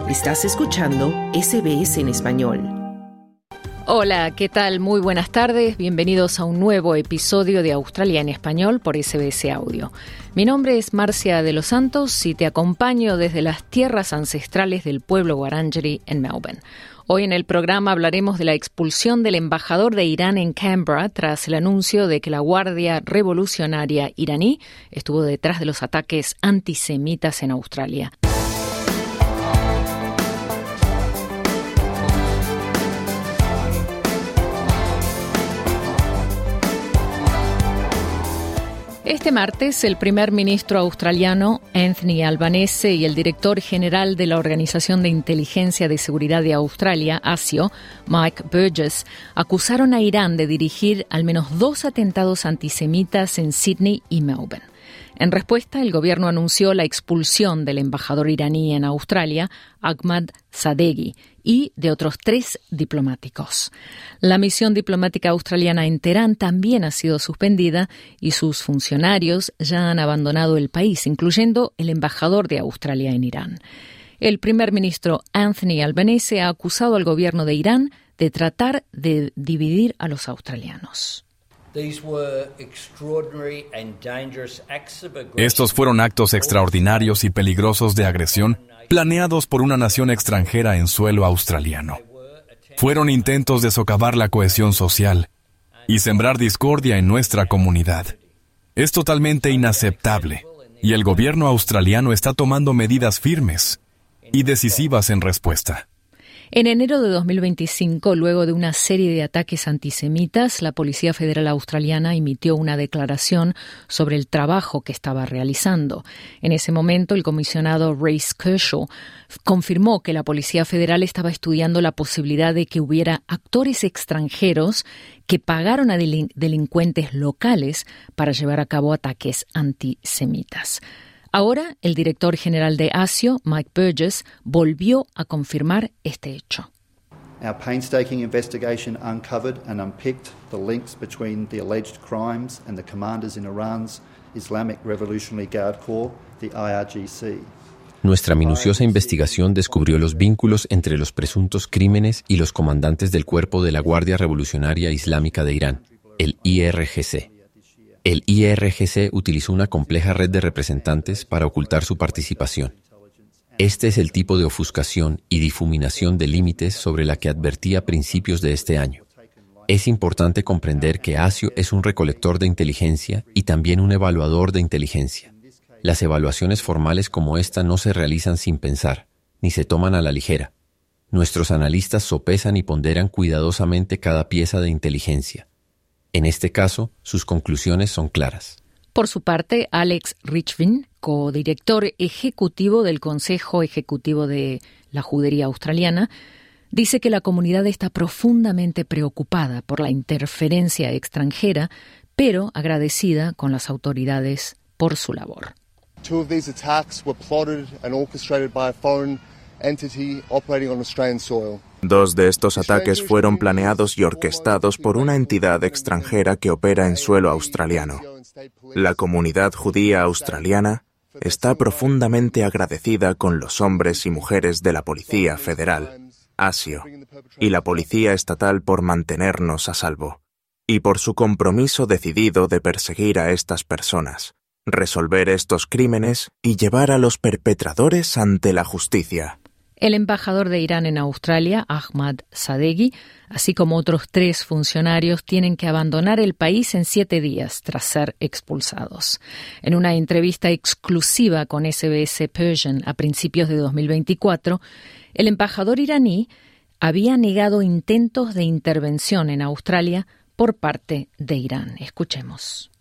Estás escuchando SBS en español. Hola, ¿qué tal? Muy buenas tardes. Bienvenidos a un nuevo episodio de Australia en español por SBS Audio. Mi nombre es Marcia de los Santos y te acompaño desde las tierras ancestrales del pueblo Wurundjeri en Melbourne. Hoy en el programa hablaremos de la expulsión del embajador de Irán en Canberra tras el anuncio de que la Guardia Revolucionaria iraní estuvo detrás de los ataques antisemitas en Australia. Este martes, el primer ministro australiano Anthony Albanese y el director general de la Organización de Inteligencia de Seguridad de Australia, ASIO, Mike Burgess, acusaron a Irán de dirigir al menos 2 atentados antisemitas en Sydney y Melbourne. En respuesta, el gobierno anunció la expulsión del embajador iraní en Australia, Ahmad Sadeghi, y de otros 3 diplomáticos. La misión diplomática australiana en Teherán también ha sido suspendida y sus funcionarios ya han abandonado el país, incluyendo el embajador de Australia en Irán. El primer ministro Anthony Albanese ha acusado al gobierno de Irán de tratar de dividir a los australianos. Estos fueron actos extraordinarios y peligrosos de agresión planeados por una nación extranjera en suelo australiano. Fueron intentos de socavar la cohesión social y sembrar discordia en nuestra comunidad. Es totalmente inaceptable y el gobierno australiano está tomando medidas firmes y decisivas en respuesta. En enero de 2025, luego de una serie de ataques antisemitas, la Policía Federal Australiana emitió una declaración sobre el trabajo que estaba realizando. En ese momento, el comisionado Race Kershaw confirmó que la Policía Federal estaba estudiando la posibilidad de que hubiera actores extranjeros que pagaron a delincuentes locales para llevar a cabo ataques antisemitas. Ahora, el director general de ASIO, Mike Burgess, volvió a confirmar este hecho. Our painstaking investigation uncovered and unpicked the links between the alleged crimes and the commanders in Iran's Islamic Revolutionary Guard Corps, the IRGC. Nuestra minuciosa investigación descubrió los vínculos entre los presuntos crímenes y los comandantes del cuerpo de la Guardia Revolucionaria Islámica de Irán, el IRGC. El IRGC utilizó una compleja red de representantes para ocultar su participación. Este es el tipo de ofuscación y difuminación de límites sobre la que advertí a principios de este año. Es importante comprender que ASIO es un recolector de inteligencia y también un evaluador de inteligencia. Las evaluaciones formales como esta no se realizan sin pensar, ni se toman a la ligera. Nuestros analistas sopesan y ponderan cuidadosamente cada pieza de inteligencia. En este caso, sus conclusiones son claras. Por su parte, Alex Richvin, codirector ejecutivo del Consejo Ejecutivo de la Judería Australiana, dice que la comunidad está profundamente preocupada por la interferencia extranjera, pero agradecida con las autoridades por su labor. 2 of these attacks were plotted and orchestrated by a foreign entity operating on Australian soil. 2 de estos ataques fueron planeados y orquestados por una entidad extranjera que opera en suelo australiano. La comunidad judía australiana está profundamente agradecida con los hombres y mujeres de la Policía Federal, ASIO, y la Policía Estatal por mantenernos a salvo, y por su compromiso decidido de perseguir a estas personas, resolver estos crímenes y llevar a los perpetradores ante la justicia. El embajador de Irán en Australia, Ahmad Sadeghi, así como otros 3 funcionarios, tienen que abandonar el país en 7 días tras ser expulsados. En una entrevista exclusiva con SBS Persian a principios de 2024, el embajador iraní había negado intentos de intervención en Australia por parte de Irán. Escuchemos.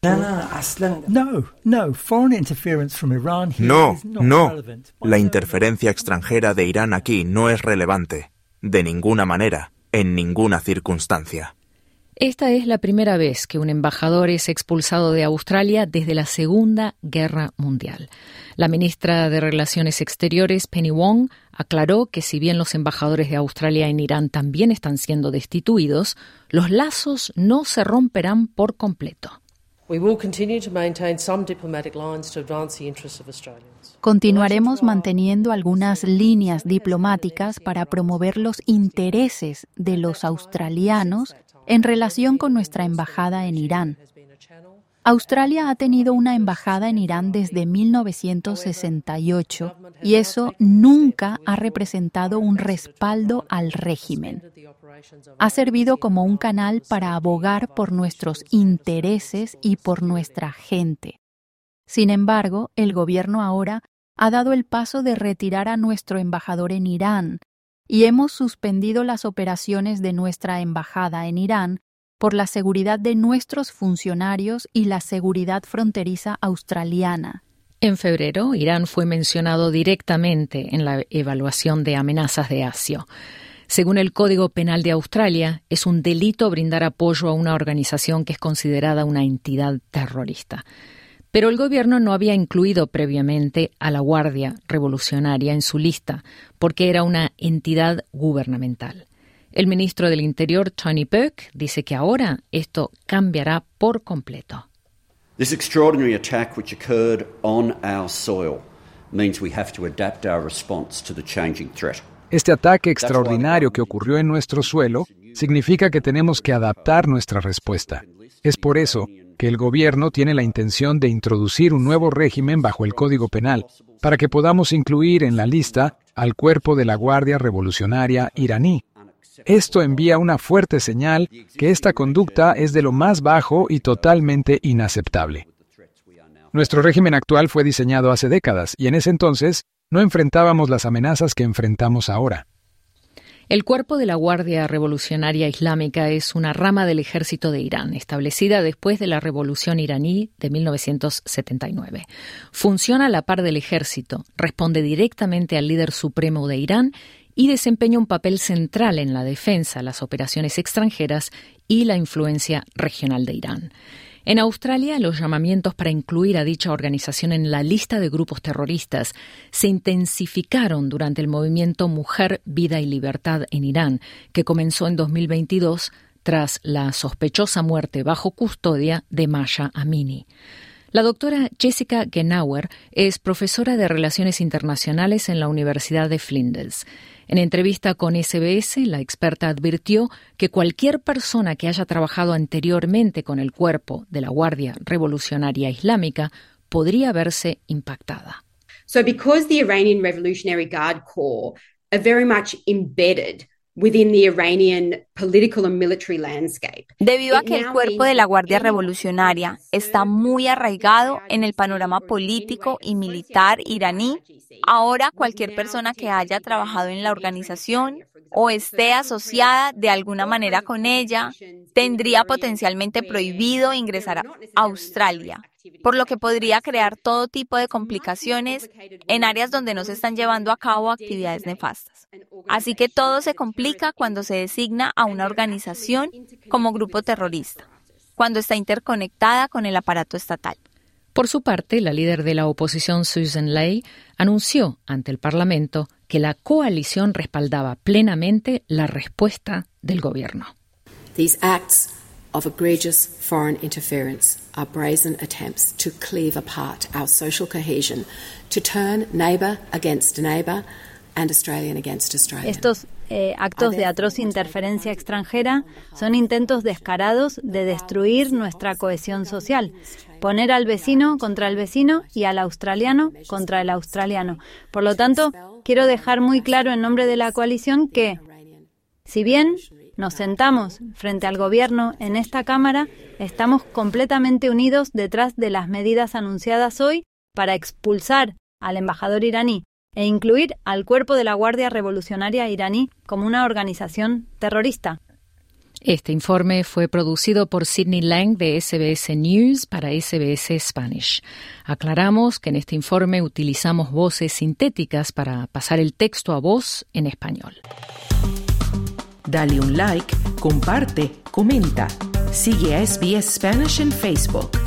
No. La interferencia extranjera de Irán aquí no es relevante. De ninguna manera, en ninguna circunstancia. Esta es la primera vez que un embajador es expulsado de Australia desde la Segunda Guerra Mundial. La ministra de Relaciones Exteriores, Penny Wong, aclaró que si bien los embajadores de Australia en Irán también están siendo destituidos, los lazos no se romperán por completo. Continuaremos manteniendo algunas líneas diplomáticas para promover los intereses de los australianos en relación con nuestra embajada en Irán. Australia ha tenido una embajada en Irán desde 1968 y eso nunca ha representado un respaldo al régimen. Ha servido como un canal para abogar por nuestros intereses y por nuestra gente. Sin embargo, el gobierno ahora ha dado el paso de retirar a nuestro embajador en Irán y hemos suspendido las operaciones de nuestra embajada en Irán por la seguridad de nuestros funcionarios y la seguridad fronteriza australiana. En febrero, Irán fue mencionado directamente en la evaluación de amenazas de Acio. Según el Código Penal de Australia, es un delito brindar apoyo a una organización que es considerada una entidad terrorista. Pero el gobierno no había incluido previamente a la Guardia Revolucionaria en su lista, porque era una entidad gubernamental. El ministro del Interior, Tony Burke, dice que ahora esto cambiará por completo. This extraordinary attack which occurred on our soil means we have to adapt our response to the changing threat. Este ataque extraordinario que ocurrió en nuestro suelo significa que tenemos que adaptar nuestra respuesta. Es por eso que el gobierno tiene la intención de introducir un nuevo régimen bajo el Código Penal, para que podamos incluir en la lista al cuerpo de la Guardia Revolucionaria iraní. Esto envía una fuerte señal que esta conducta es de lo más bajo y totalmente inaceptable. Nuestro régimen actual fue diseñado hace décadas y en ese entonces no enfrentábamos las amenazas que enfrentamos ahora. El cuerpo de la Guardia Revolucionaria Islámica es una rama del ejército de Irán, establecida después de la Revolución iraní de 1979. Funciona a la par del ejército, responde directamente al líder supremo de Irán y desempeña un papel central en la defensa, las operaciones extranjeras y la influencia regional de Irán. En Australia, los llamamientos para incluir a dicha organización en la lista de grupos terroristas se intensificaron durante el movimiento Mujer, Vida y Libertad en Irán, que comenzó en 2022 tras la sospechosa muerte bajo custodia de Mahsa Amini. La doctora Jessica Genauer es profesora de Relaciones Internacionales en la Universidad de Flinders. En entrevista con SBS, la experta advirtió que cualquier persona que haya trabajado anteriormente con el cuerpo de la Guardia Revolucionaria Islámica podría verse impactada. So because the Iranian Revolutionary Guard Corps are very much embedded within the Iranian political and military landscape. Debido a que el cuerpo de la Guardia Revolucionaria está muy arraigado en el panorama político y militar iraní, ahora cualquier persona que haya trabajado en la organización o esté asociada de alguna manera con ella tendría potencialmente prohibido ingresar a Australia, por lo que podría crear todo tipo de complicaciones en áreas donde no se están llevando a cabo actividades nefastas. Así que todo se complica cuando se designa a una organización como grupo terrorista, cuando está interconectada con el aparato estatal. Por su parte, la líder de la oposición, Susan Ley, anunció ante el Parlamento que la coalición respaldaba plenamente la respuesta del gobierno. These acts of egregious foreign interference are brazen attempts to cleave apart our social cohesion, to turn neighbour against neighbour and Australian against Australian. Estos actos de atroz interferencia extranjera son intentos descarados de destruir nuestra cohesión social, poner al vecino contra el vecino y al australiano contra el australiano. Por lo tanto, quiero dejar muy claro en nombre de la coalición que, si bien nos sentamos frente al gobierno en esta Cámara, estamos completamente unidos detrás de las medidas anunciadas hoy para expulsar al embajador iraní e incluir al cuerpo de la Guardia Revolucionaria iraní como una organización terrorista. Este informe fue producido por Sidney Lang de SBS News para SBS Spanish. Aclaramos que en este informe utilizamos voces sintéticas para pasar el texto a voz en español. Dale un like, comparte, comenta. Sigue a SBS Spanish en Facebook.